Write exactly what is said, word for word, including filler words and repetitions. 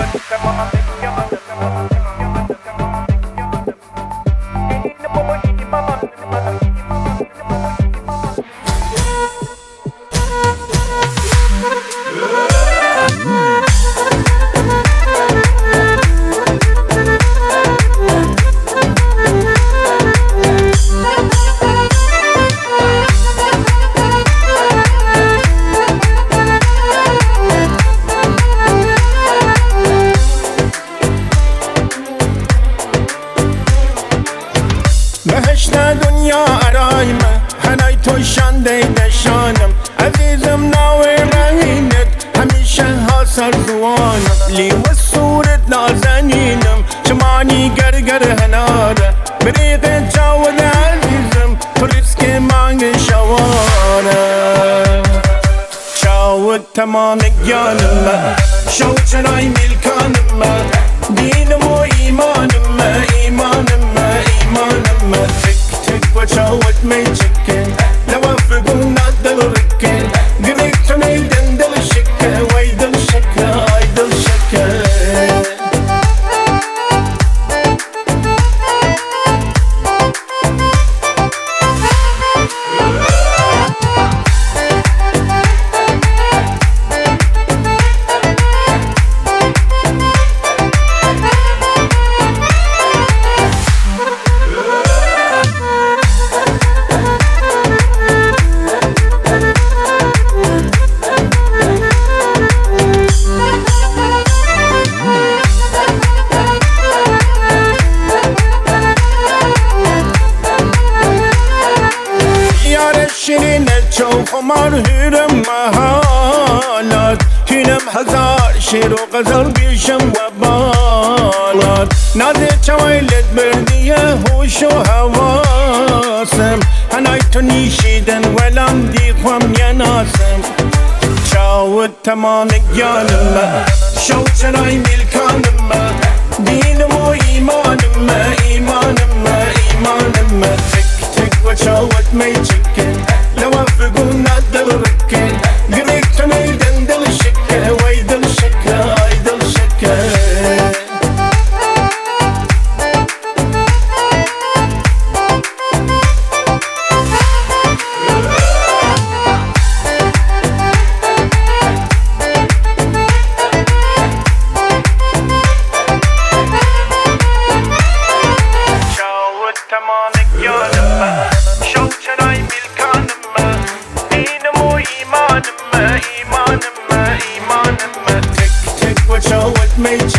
بهشت دنیا آرایمه هنای تو شنده نشانم عزیزم ناوی رهینت همیشه ها سرزوانم لی و صورت نازنینم شمانی گرگر هناره بریق جاود عزیزم تو ریسک مانگ شواره چاود تمام گیانم شو چرای میلکانم دینم و ایمانم ایمانم ایمانم تک تک و چاود می چکن نوافقون ندل رکن گریک تو نیدن دل شکه وی دل شکه آی دل شکه شیرین چو خمار هیرم محالات هینم هزار شیر و غزل بیشم و بالات نازه چویلت بردیه هوش و حواسم هنای تو نیشیدن ولم دیخوام یناسم چاود تمام گیانم شو چرای میلکانم دینم و ایمانم ایمانم ایمانم تک تک و چاود می چکن نوافقون ندل رکن گریک تو نیدن دل شکه وی دل شکه آی دل شکه چاود تمام گیانم شو چرای میلکانم دینم و ایمانم ایمانم ایمانم تک تک و چاود می